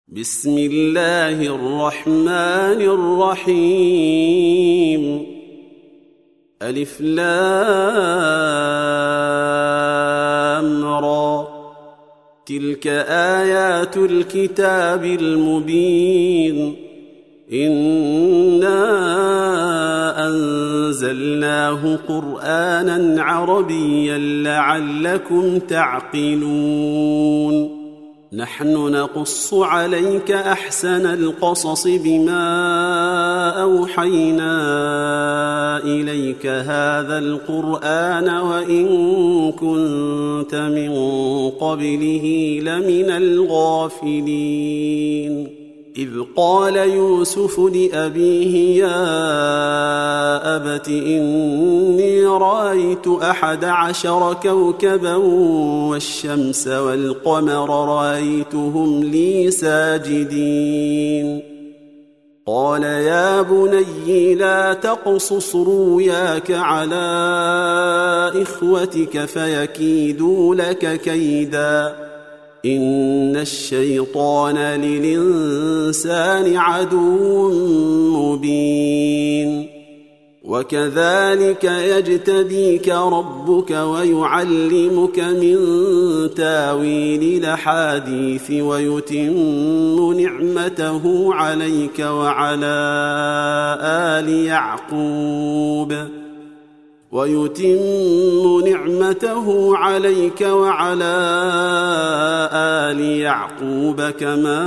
بسم الله الرحمن الرحيم. ألف لام را، تلك آيات الكتاب المبين. إنا أنزلناه قرآنا عربيا لعلكم تعقلون. نحن نقص عليك أحسن القصص بما أوحينا إليك هذا القرآن وإن كنت من قبله لمن الغافلين. إذ قال يوسف لأبيه يا أبت إني رأيت 11 كوكبا والشمس والقمر رأيتهم لي ساجدين. قال يا بني لا تقصص رؤياك على إخوتك فيكيدوا لك كيدا إن الشيطان للإنسان عدو مبين. وكذلك يجتبيك ربك ويعلمك من تاويل الأحاديث ويتم نعمته عليك وعلى آل يعقوب كما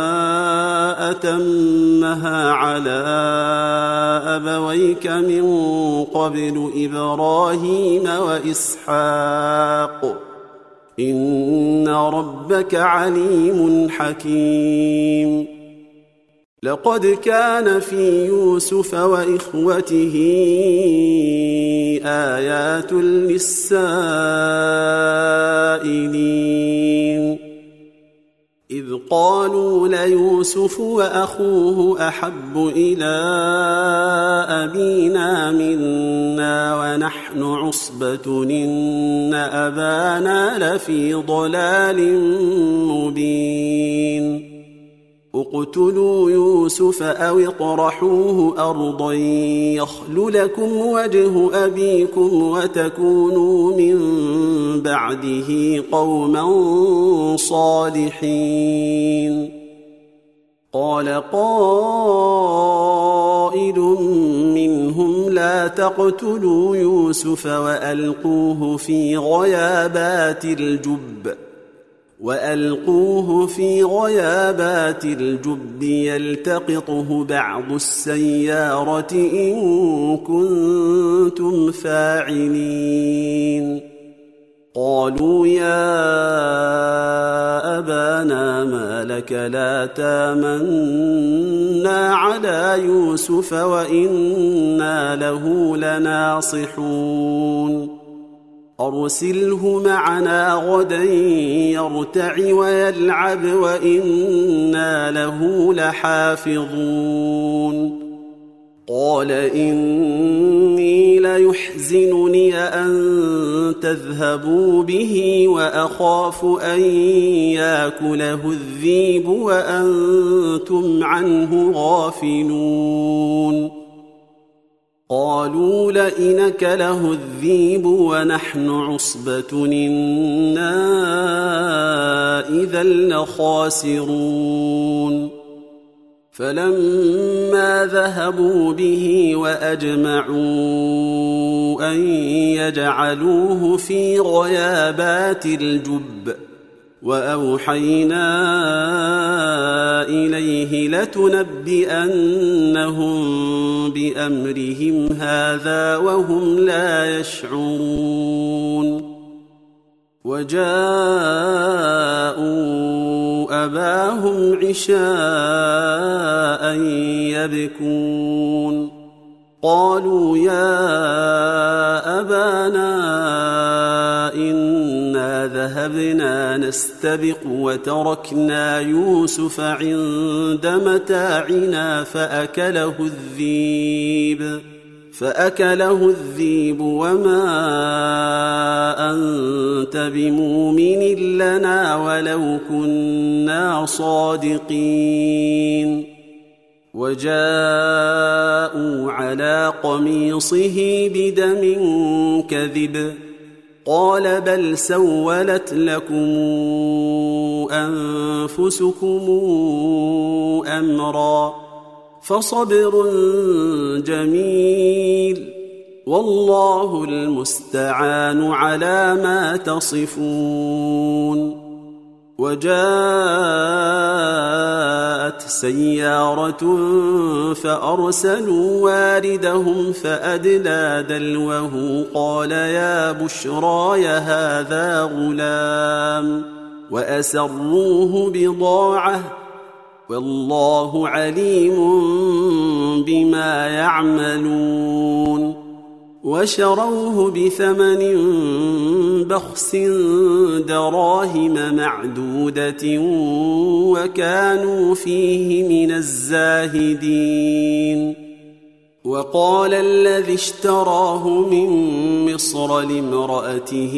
أتمها على أبويك من قبل إبراهيم وإسحاق إن ربك عليم حكيم. لقد كان في يوسف وإخوته آيات للسائلين. إذ قالوا ليوسف وأخوه أحب إلى أبينا منا ونحن عصبة إن أبانا لفي ضلال مبين. اقتلوا يوسف أو اطرحوه أرضا يخل لكم وجه أبيكم وتكونوا من بعده قوما صالحين. قال قائل منهم لا تقتلوا يوسف وألقوه في غيابات الجب يلتقطه بعض السيارة إن كنتم فاعلين. قالوا يا أبانا ما لك لا تامنا على يوسف وإنا له لناصحون. أرسله معنا غدا يرتع ويلعب وإنا له لحافظون. قال إني ليحزنني أن تذهبوا به وأخاف أن يأكله الذئب وأنتم عنه غافلون. قالوا لئن أكله الذئب ونحن عصبة إنا إذا لخاسرون. فلما ذهبوا به وأجمعوا أن يجعلوه في غيابات الجب وأوحينا إليه لتنبئنهم بأمرهم هذا وهم لا يشعرون. وجاءوا أباهم عشاء يبكون. قالوا يا أبانا إنا ذهبنا نستبق وتركنا يوسف عند متاعنا فأكله الذئب فأكله الذئب وما أنت بمؤمن لنا ولو كنا صادقين وجاءوا على قميصه بدم كذب قال بل سولت لكم أنفسكم أمرا فصبر جميل والله المستعان على ما تصفون وجاءت سيارة فأرسلوا واردهم فأدلى دلوه قال يا بشراي هذا غلام وأسروه بضاعة والله عليم بما يعملون وشروه بثمن بخس دراهم معدودة وكانوا فيه من الزاهدين وقال الذي اشتراه من مصر لامرأته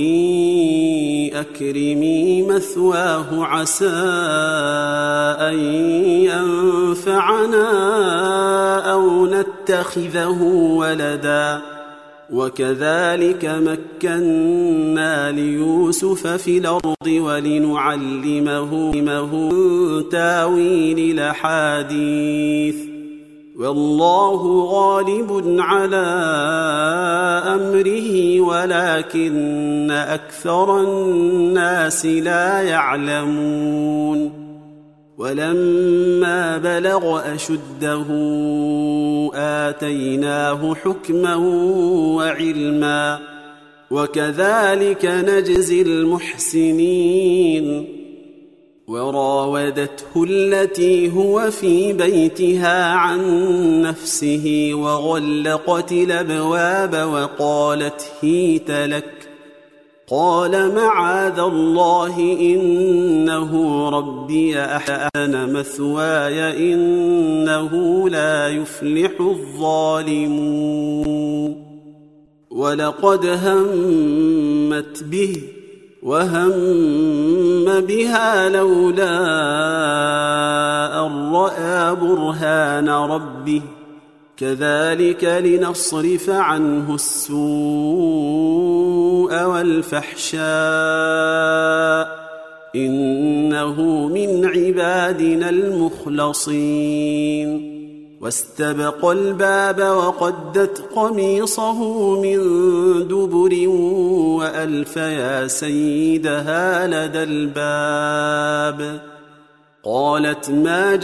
أكرمي مثواه عسى أن ينفعنا أو نتخذه ولدا وكذلك مكنا ليوسف في الأرض ولنعلمه من تاويل الأحاديث والله غالب على أمره ولكن أكثر الناس لا يعلمون ولما بلغ أشده آتيناه حكما وعلما وكذلك نجزي المحسنين وراودته التي هو في بيتها عن نفسه وغلقت الأبواب وقالت هيت لك قال معاذ الله إنه ربي أحسن مثواي إنه لا يفلح الظالمون ولقد همت به وهم بها لولا أن رأى برهان ربه كذلك لنصرف عنه السوء والفحشاء إنه من عبادنا المخلصين واستبق الباب وقدت قميصه من دبر وألف يا سيدها لدى الباب قالت ما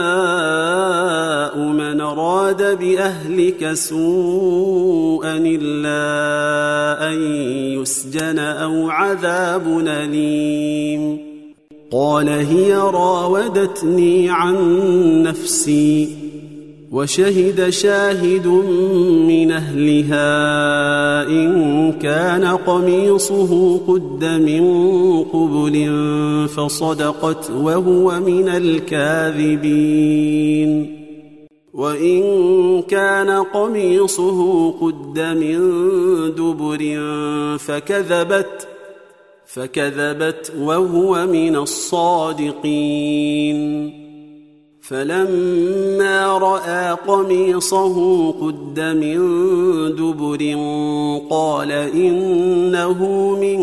جزاء من أراد بأهلك سوءا إلا أن يسجن أو عذاب أليم قال هي راودتني عن نفسي وشهد شاهد من أهلها إن كان قميصه قد من قبل فصدقت وهو من الكاذبين وإن كان قميصه قد من دبر فكذبت وهو من الصادقين فلما رأى قميصه قد من دبر قال إنه من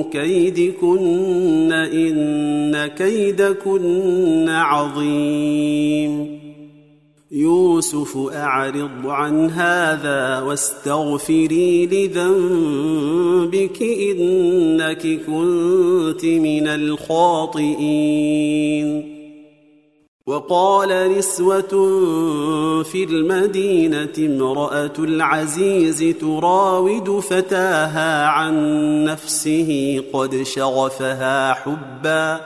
كيدكن إن كيدكن عظيم يوسف أعرض عن هذا واستغفري لذنبك إنك كنت من الخاطئين وقال نسوة في المدينة امرأة العزيز تراود فتاها عن نفسه قد شغفها حبا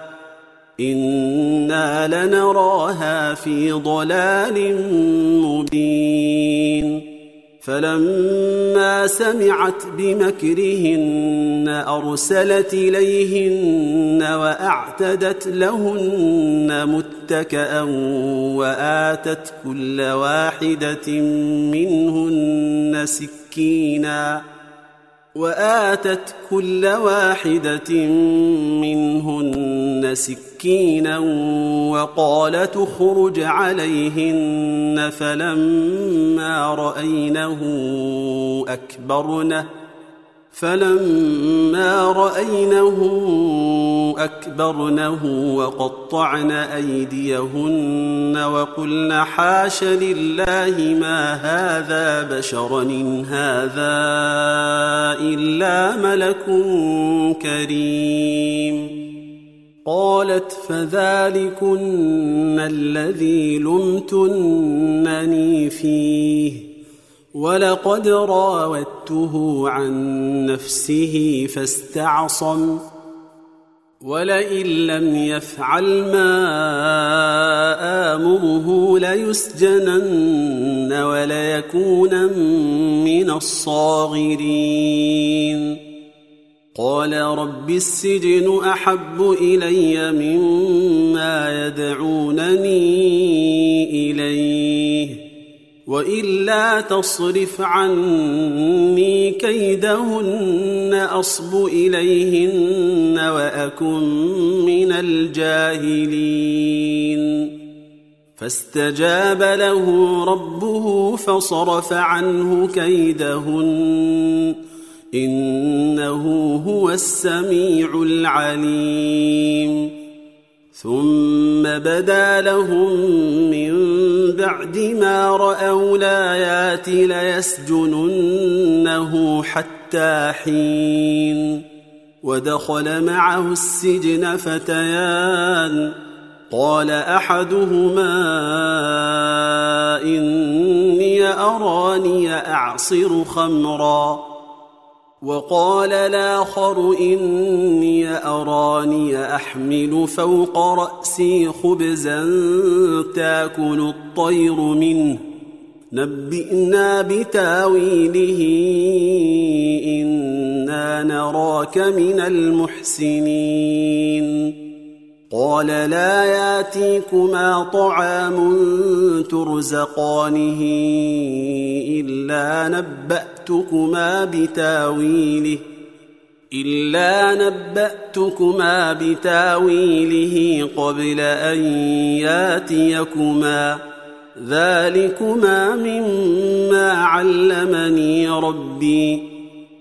إنا لنراها في ضلال مبين فلما سمعت بمكرهن أرسلت إليهن وأعتدت لهن متكئا وآتت كل واحدة منهن سكينا وقالت اخرج عليهن فلما رأينه أكبرنه وقطعن أيديهن وقلن حاش لله ما هذا بشرا إن هذا إلا ملك كريم. قالت فذلكن الذي لمتنني فيه ولقد راودته عن نفسه فاستعصم ولئن لم يفعل ما آمره ليسجنن وليكونن من الصاغرين. قال رب السجن أحب إلي مما يدعونني إليه وإلا تصرف عني كيدهن أصب إليهن وأكن من الجاهلين. فاستجاب له ربه فصرف عنه كيدهن إنه هو السميع العليم. ثم بدا لهم من بعد ما رأوا الآيات ليسجننه حتى حين. ودخل معه السجن فتيان قال أحدهما إني أراني أعصر خمرا وقال الآخر إني أراني أحمل فوق رأسي خبزا تأكل الطير منه نبئنا بتاويله إنا نراك من المحسنين. قال لا يأتيكما طعام ترزقانه إلا نبأتكما بتاويله قبل أن ياتيكما ذلكما مما علمني ربي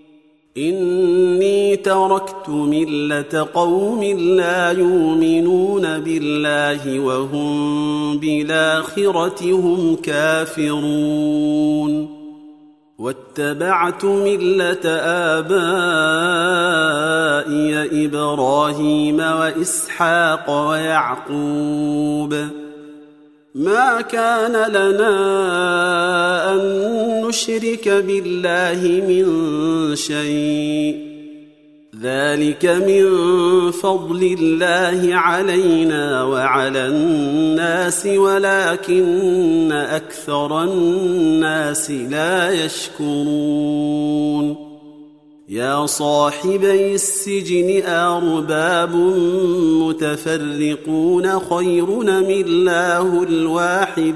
إني تركت ملة قوم لا يؤمنون بالله وهم بالآخرة هم كافرون واتبعت ملة آبائي إبراهيم وإسحاق ويعقوب ما كان لنا أن نشرك بالله من شيء ذلك من فضل الله علينا وعلى الناس ولكن أكثر الناس لا يشكرون. يا صاحبي السجن أرباب متفرقون خير أم الله الواحد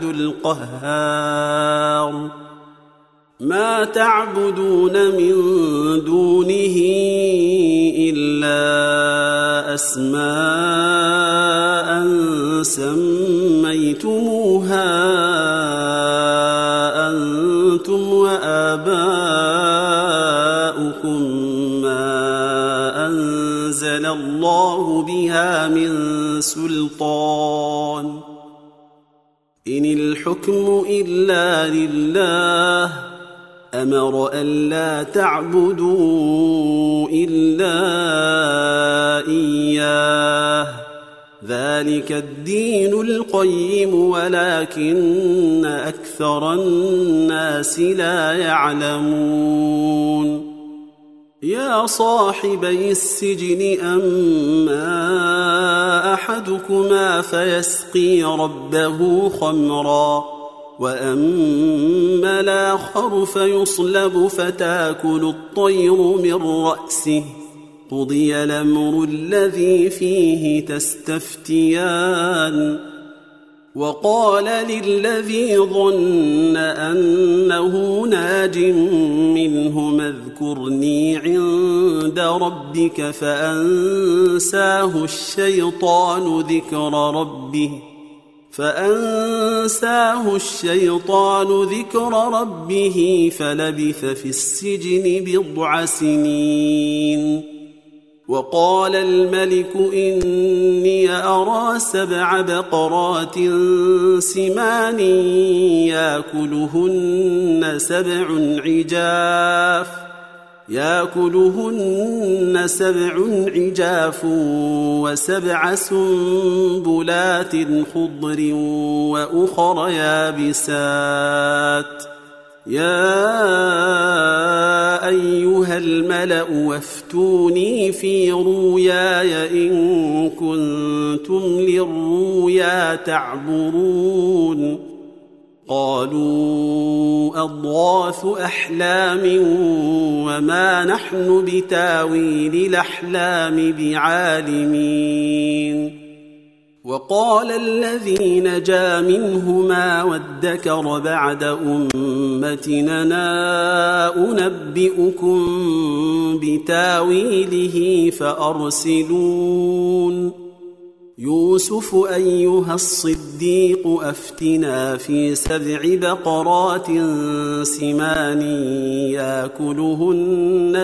القهار ما تعبدون من دونه إلا أسماء سميتموها أنتم وآباؤكم ما أنزل الله بها من سلطان إن الحكم إلا لله أمر ألا تعبدوا إلا إياه ذلك الدين القيم ولكن أكثر الناس لا يعلمون. يا صاحبي السجن أما أحدكما فيسقي ربه خمرا وأما الآخر فيصلب فتأكل الطير من رأسه قضي الأمر الذي فيه تستفتيان وقال للذي ظن أنه ناج منه اذكرني عند ربك فأنساه الشيطان ذكر ربه فلبث في السجن 10 سنين. وقال الملك إني أرى 7 بقرات سمان يأكلهن 7 عجاف و7 سنبلات خضر وأخر يابسات يا أيها الملأ وافتوني في رؤياي إن كنتم للرؤيا تعبرون. قالوا أضغاث أحلام وما نحن بتاويل الأحلام بعالمين. وقال الذي نجا منهما وادكر بعد أمتنا أنبئكم بتاويله فأرسلون. يوسف أيها الصديق أفتنا في 7 بقرات سمان يأكلهن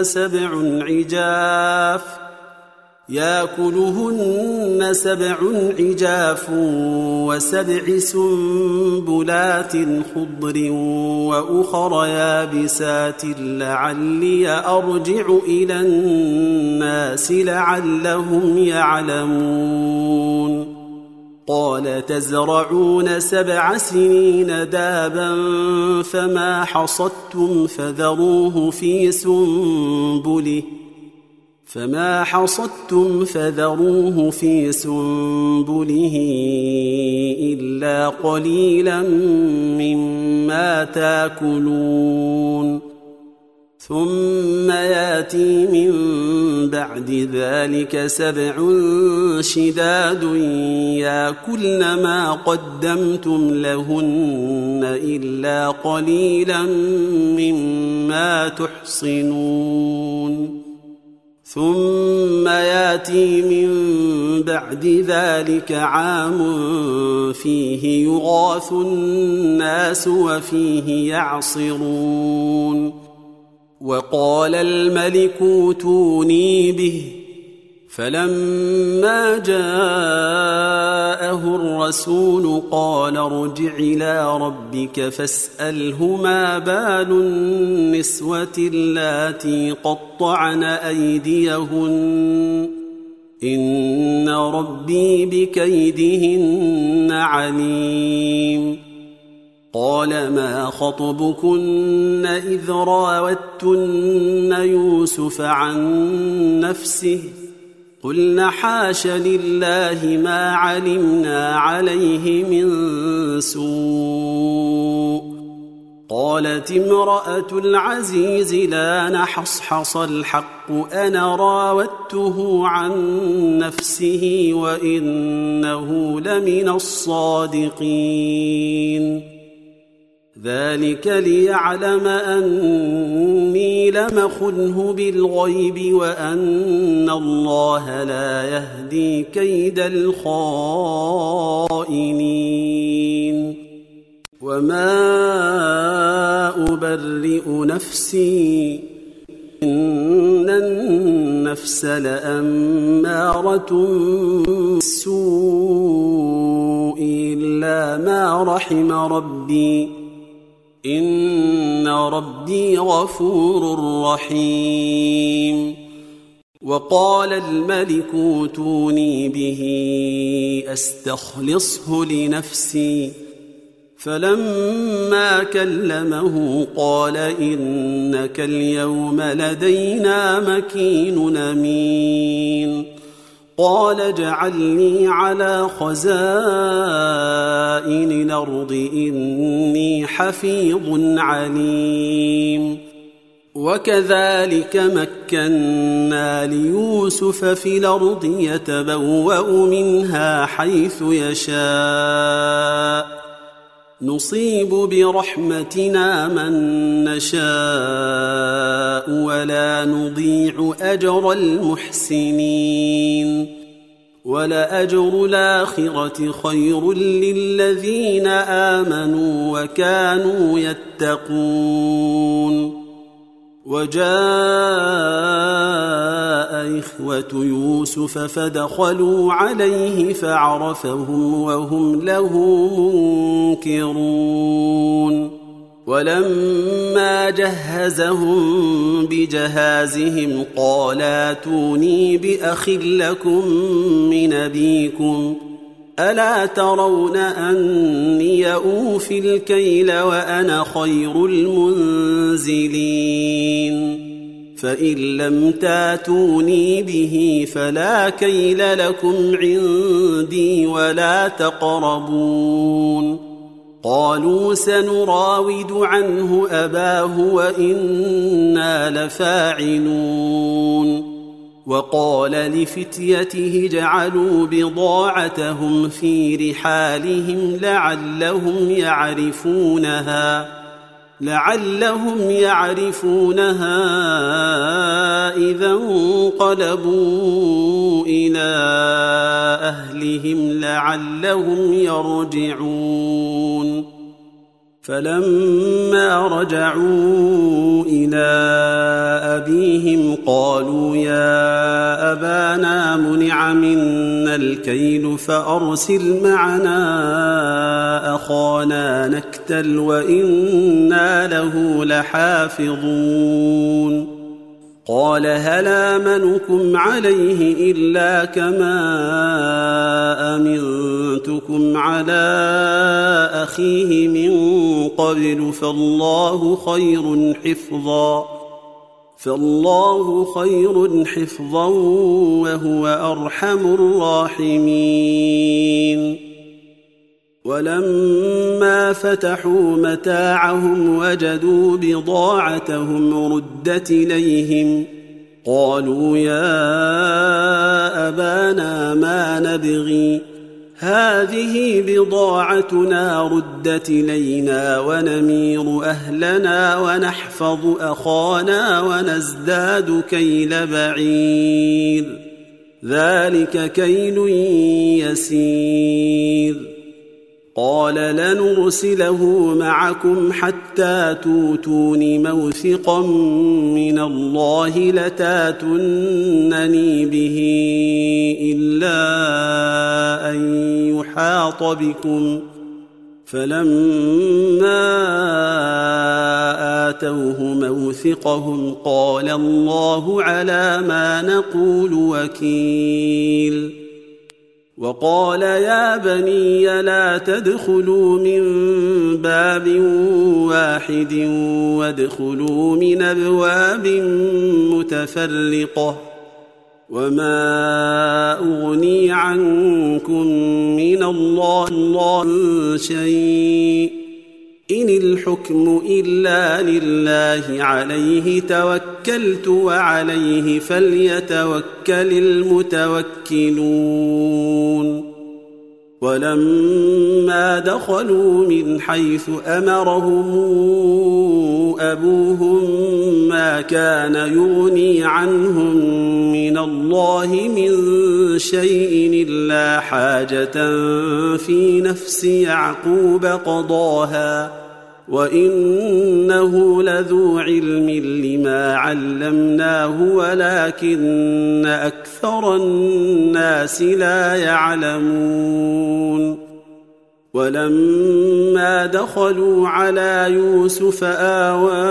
7 عجاف و7 سنبلات خضر وأخر يابسات لعلي أرجع إلى الناس لعلهم يعلمون. قال تزرعون 7 سنين دابا فما حصدتم فذروه في سنبله إلا قليلا مما تأكلون. ثم يأتي من بعد ذلك 7 شداد يأكلن ما قدمتم لهن إلا قليلا مما تحصنون. ثم يأتي من بعد ذلك عام فيه يغاث الناس وفيه يعصرون. وقال الملك ائتوني به فلما جاءه الرسول قال ارجع إلى ربك فاسأله ما بال النسوة اللاتي قطعن أيديهن إن ربي بكيدهن عليم. قال ما خطبكن إذ راوتن يوسف عن نفسه قلنا حاش لله ما علمنا عليه من سوء. قالت امرأة العزيز لا نحصحص الحق أنا راودته عن نفسه وإنه لمن الصادقين. ذلك ليعلم أني لم أخنه بالغيب وأن الله لا يهدي كيد الخائنين. وما أبرئ نفسي إن النفس لأمارة بالسوء إلا ما رحم ربي إن ربي غفور رحيم. وقال الملك ائتوني به أستخلصه لنفسي فلما كلمه قال إنك اليوم لدينا مكين أمين. قال اجعلني على خزائن الأرض إني حفيظ عليم. وكذلك مكنا ليوسف في الأرض يتبوأ منها حيث يشاء نصيب برحمتنا من نشاء ولا نضيع أجر المحسنين. ولأجر الآخرة خير للذين آمنوا وكانوا يتقون. وجاء إخوة يوسف فدخلوا عليه فعرفهم وهم له منكرون. ولما جهزهم بجهازهم قال ائتوني بأخ لكم من أبيكم ألا ترون أني أوفي الكيل وأنا خير المنزلين. فإن لم تاتوني به فلا كيل لكم عندي ولا تقربون. قالوا سنراود عنه أباه وإنا لفاعلون. وقال لفتيته اجعلوا بضاعتهم في رحالهم لعلهم يعرفونها إذا انقلبوا إلى أهلهم لعلهم يرجعون. فلما رجعوا إلى أبيهم قالوا يا أبانا منع منا الكيل فأرسل معنا أخانا نكتل وإنا له لحافظون. قال هل آمنكم عليه إلا كما أمنتكم على أخيه من قبل فالله خير حفظا وهو أرحم الراحمين. ولما فتحوا متاعهم وجدوا بضاعتهم ردت إليهم قالوا يا أبانا ما نبغي هذه بضاعتنا ردت إلينا ونمير أهلنا ونحفظ أخانا ونزداد كيل بعير ذلك كيل يسير. قال لنرسله معكم حتى توتون موثقا من الله لتاتونني به إلا أن يحاط بكم. فلما آتوه موثقهم قال الله على ما نقول وكيل. وقال يا بني لا تدخلوا من باب واحد وادخلوا من أبواب متفرقة وما أغني عنكم من الله شيء إن الحكم إلا لله عليه توكلت وعليه فليتوكل المتوكلون. ولما دخلوا من حيث أمرهم أبوهم ما كان يغني عنهم من الله من شيء إلا حاجة في نفس يعقوب قضاها وإنه لذو علم لما علمناه ولكن أكثر الناس لا يعلمون. ولما دخلوا على يوسف آوى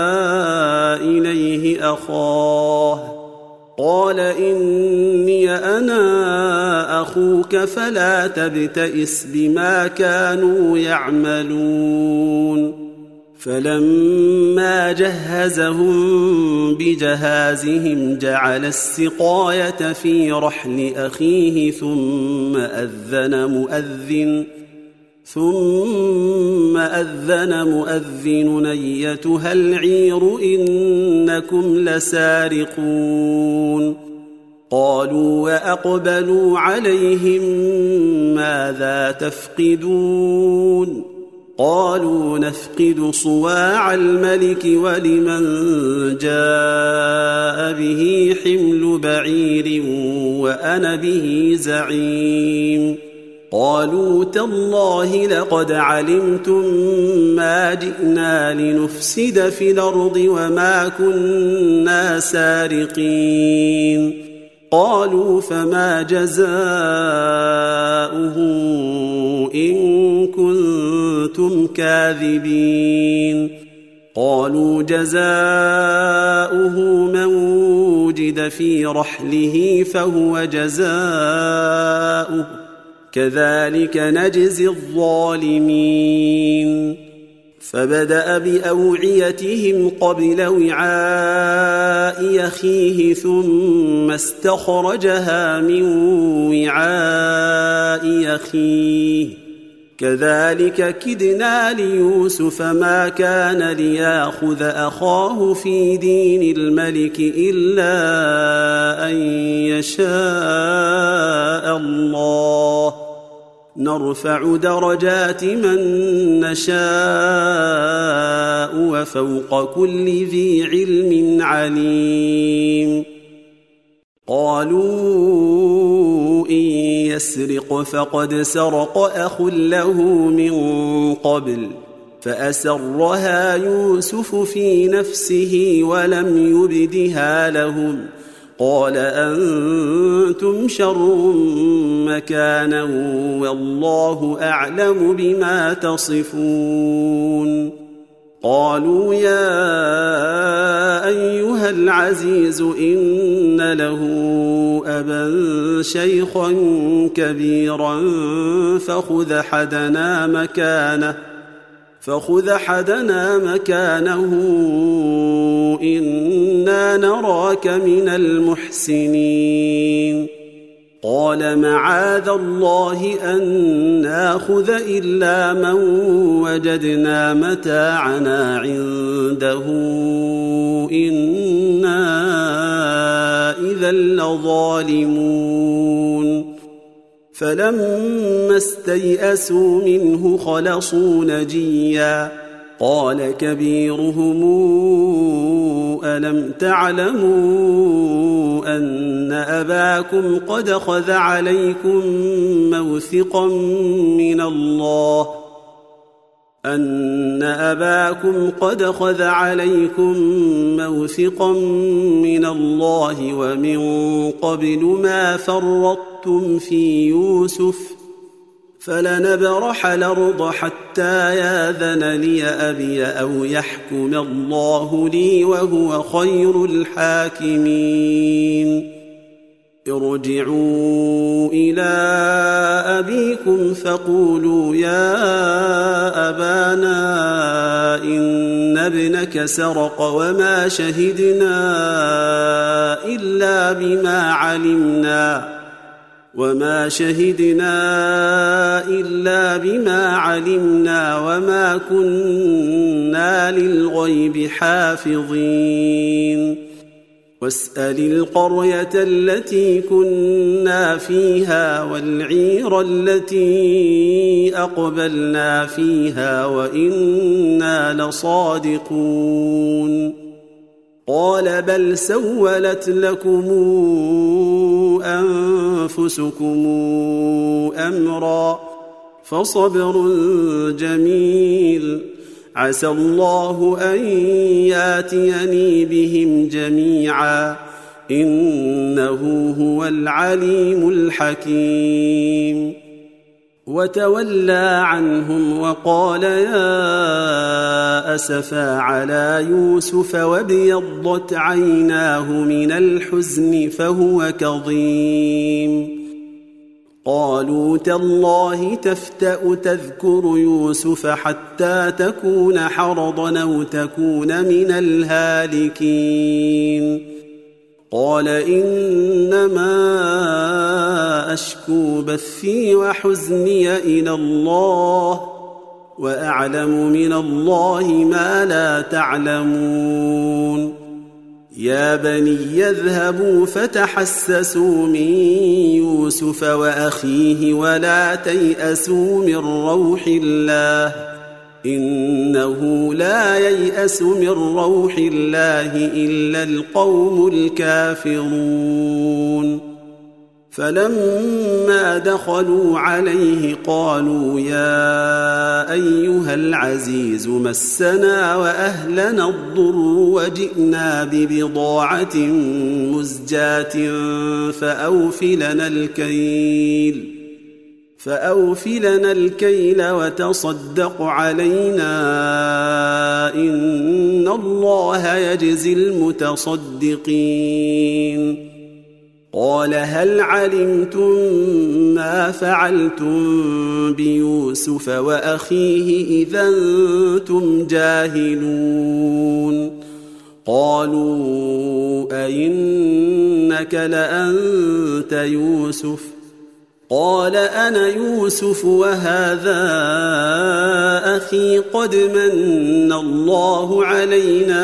إليه أخاه قال إني أنا أخوك فلا تبتئس بما كانوا يعملون. فلما جهزهم بجهازهم جعل السقاية في رحل أخيه ثم أذن ثم أذن مؤذن أيتها العير إنكم لسارقون قالوا وأقبلوا عليهم ماذا تفقدون قالوا نفقد صواع الملك ولمن جاء به حمل بعير وأنا به زعيم قالوا تالله لقد علمتم ما جئنا لنفسد في الأرض وما كنا سارقين قالوا فما جزاؤه إن كنتم كاذبين قالوا جزاؤه من وجد في رحله فهو جزاؤه كذلك نجزي الظالمين فبدأ بأوعيتهم قبل وعاء أخيه ثم استخرجها من وعاء أخيه كذلك كدنا ليوسف ما كان ليأخذ أخاه في دين الملك إلا أن يشاء الله نرفع درجات من نشاء وفوق كل ذي علم عليم قالوا إن يسرق فقد سرق أخ له من قبل فأسرها يوسف في نفسه ولم يبدها لهم قال أنتم شر مكانا والله أعلم بما تصفون قالوا يا أيها العزيز إن له أبا شيخا كبيرا فخذ حدنا مكانه إنا نراك من المحسنين قال معاذ الله أن ناخذ إلا من وجدنا متاعنا عنده إنا إذا لظالمون فلما استيئسوا منه خلصوا نجيا قال كبيرهم ألم تعلموا أن أباكم قد أخذ عليكم موثقا من الله ومن قبل ما فرطتم في يوسف فلنبرح الأرض حتى ياذن لي أبي أو يحكم الله لي وهو خير الحاكمين ارجعوا إلى أبيكم فقولوا يا أبانا إن ابنك سرق وما شهدنا إلا بما علمنا وما كنا للغيب حافظين واسأل القرية التي كنا فيها والعير التي أقبلنا فيها وإنا لصادقون قال بل سولت لكم أنفسكم أمرا فصبر جميل عسى الله أن ياتيني بهم جميعا إنه هو العليم الحكيم وتولى عنهم وقال يا أسفا على يوسف وابيضت عيناه من الحزن فهو كظيم قالوا تالله تفتأ تذكر يوسف حتى تكون حرضا أو تكون من الهالكين قال إنما أشكو بثي وحزني إلى الله وأعلم من الله ما لا تعلمون يا بني يذهبوا فتحسسوا من يوسف وأخيه ولا تيأسوا من روح الله إنه لا ييأس من روح الله إلا القوم الكافرون فلما دخلوا عليه قالوا يا أيها العزيز مسنا وأهلنا الضر وجئنا ببضاعة مزجاة فأوف لنا الكيل وتصدق علينا إن الله يجزي المتصدقين قال هل علمتم ما فعلتم بيوسف وأخيه إذا أنتم جاهلون قالوا أئنك لأنت يوسف قال أنا يوسف وهذا أخي قد من الله علينا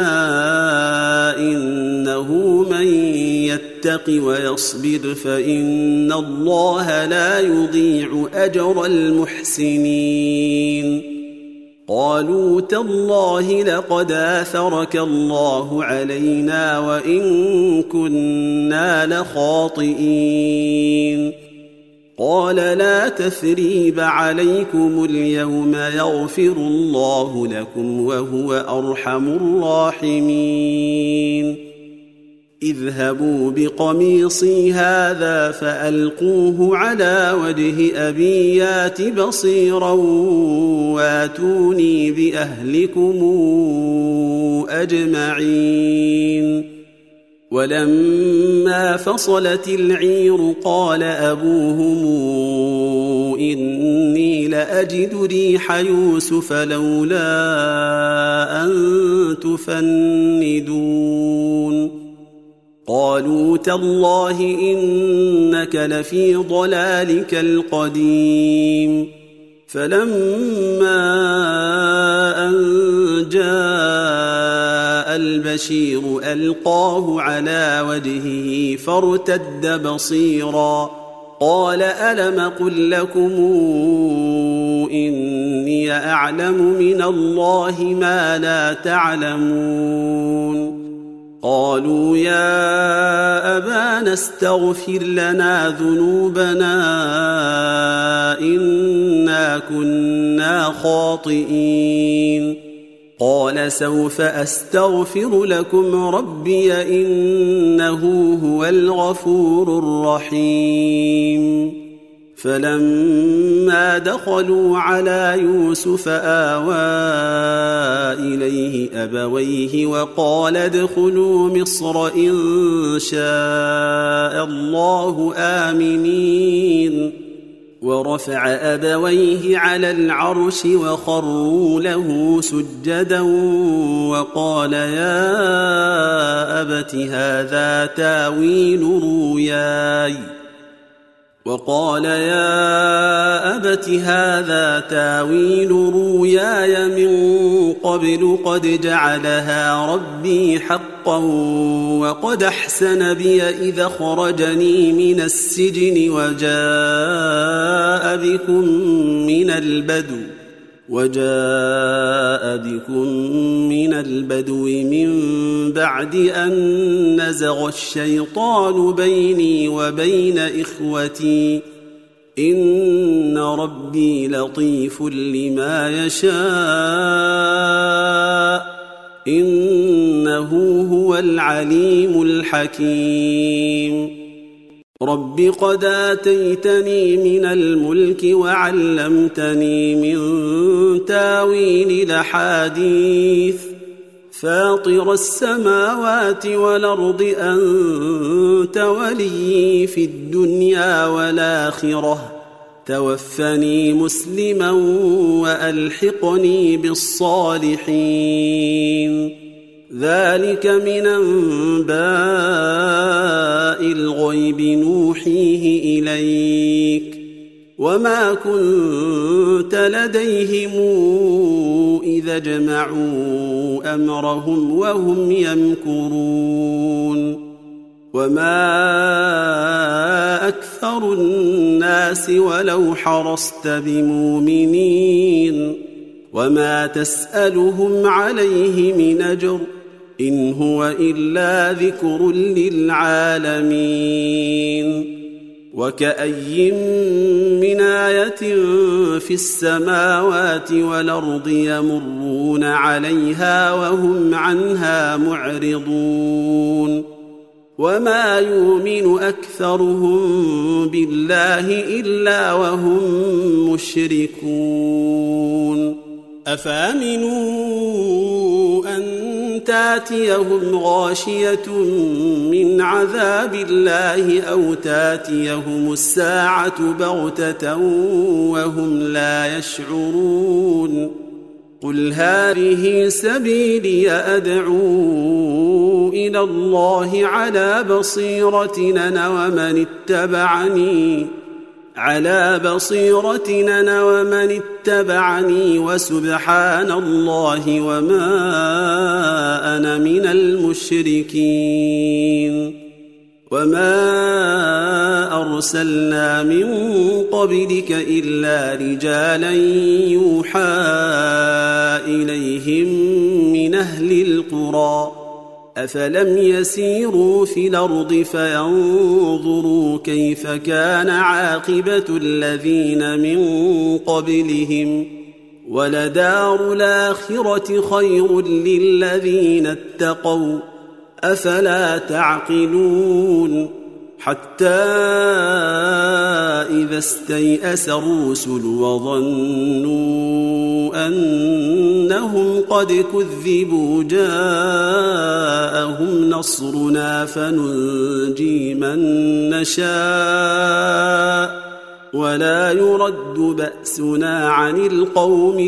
إنه من يتق ويصبر فإن الله لا يضيع أجر المحسنين قالوا تالله لقد آثرك الله علينا وإن كنا لخاطئين قال لا تثريب عليكم اليوم يغفر الله لكم وهو أرحم الراحمين اذهبوا بقميصي هذا فألقوه على وجه أبي يات بصيرا واتوني بأهلكم أجمعين ولما فصلت العير قال أبوهم إني لأجد ريح يوسف لولا أن تفندون قالوا تالله إنك لفي ضلالك القديم فلما أن جاء البشير ألقاه على وجهه فارتد بصيرا قال ألم قل لكم إني أعلم من الله ما لا تعلمون قالوا يا أبانا استغفر لنا ذنوبنا إنا كنا خاطئين قال سوف أستغفر لكم ربي إنه هو الغفور الرحيم فلما دخلوا على يوسف آوى إليه أبويه وقال ادخلوا مصر إن شاء الله آمنين ورفع أبويه على العرش وخروا له سجدا وقال يا أبت هذا تاويل رؤياي من قبل قد جعلها ربي حقا وقد أحسن بي إذا خرجني من السجن وجاء بكم من البدو من بعد أن نزغ الشيطان بيني وبين إخوتي إن ربي لطيف لما يشاء إنه هو العليم الحكيم رب قد آتيتني من الملك وعلمتني من تاويل الأحاديث فاطر السماوات والأرض أنت ولي في الدنيا والآخرة توفني مسلما وألحقني بالصالحين ذلك من أنباء الغيب نوحيه إليك وما كنت لديهم إذا جمعوا أمرهم وهم يمكرون وما أكثر الناس ولو حرصت بمؤمنين وما تسألهم عليه من أجر إن هو إلا ذكر للعالمين وكأي من آية في السماوات والأرض يمرون عليها وهم عنها معرضون وما يؤمن أكثرهم بالله إلا وهم مشركون أفأمنوا أن تاتيهم غاشية من عذاب الله أو تاتيهم الساعة بغتة وهم لا يشعرون قل هذه سبيلي أدعو إلى الله على بصيرة أنا ومن اتبعني وسبحان الله وما أنا من المشركين وما أرسلنا من قبلك إلا رجالا يوحى إليهم من أهل القرى أفلم يسيروا في الأرض فينظروا كيف كان عاقبة الذين من قبلهم ولدار الآخرة خير للذين اتقوا أفلا تعقلون حتى إذا استيأس الرسل وظنوا أنهم قد كذبوا جاءهم نصرنا فننجي من نشاء ولا يرد بأسنا عن القوم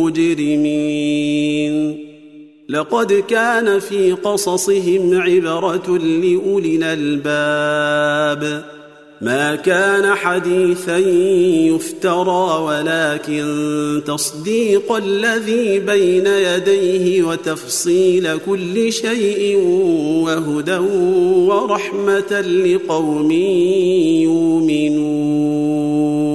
المجرمين لقد كان في قصصهم عبرة لأولي الألباب ما كان حديثا يفترى ولكن تصديق الذي بين يديه وتفصيل كل شيء وهدى ورحمة لقوم يؤمنون